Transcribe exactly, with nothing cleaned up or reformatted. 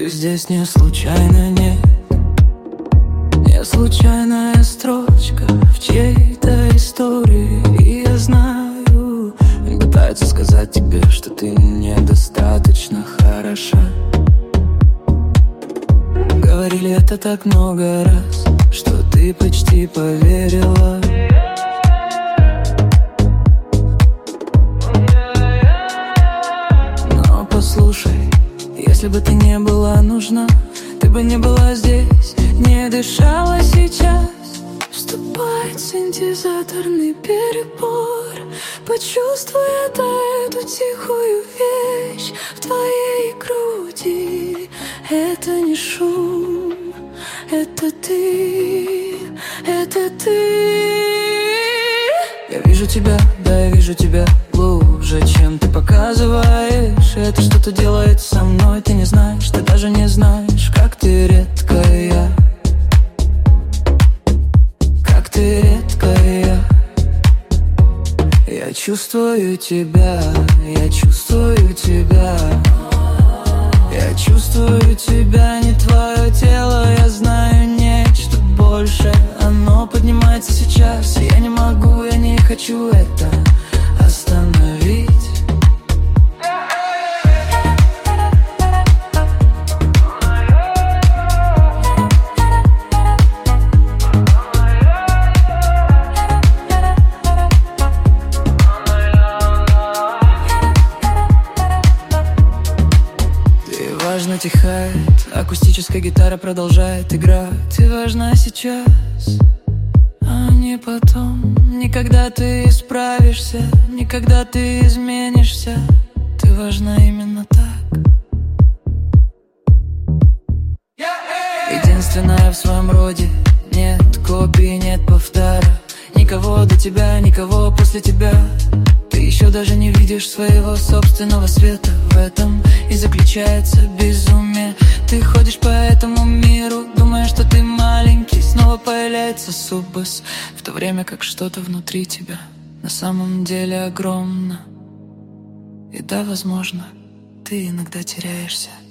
здесь не случайно, нет. Я случайная строчка в чьей-то истории. И я знаю, они пытаются сказать тебе, что ты недостаточно хороша. Говорили это так много раз, что ты почти поверила. Но послушай, если бы ты не была нужна, ты бы не была здесь, не дышала сейчас. Вступает синтезаторный перебор. Почувствуй это, эту тихую вещь в твоей груди. Это не шум, это ты, это ты. Я вижу тебя, да, я вижу тебя глубже, чем ты показываешь. Это что-то делает со мной, ты не знаешь, ты даже не знаешь, как ты редкая, как ты редкая. Я чувствую тебя, я чувствую тебя. Я чувствую тебя, не твое тело. Я знаю нечто больше. Оно поднимается сейчас. Я не могу, я не хочу это остановить. Важно тихает, акустическая гитара продолжает играть. Ты важна сейчас, а не потом. Никогда ты исправишься, никогда ты изменишься. Ты важна именно так. Единственная в своем роде, нет копий, нет повтора. Никого до тебя, никого после тебя. Ты еще даже не видишь своего собственного света. В этом и заключается безумие. Ты ходишь по этому миру, думая, что ты маленький. Снова появляется суббас, в то время как что-то внутри тебя на самом деле огромно. И да, возможно, ты иногда теряешься.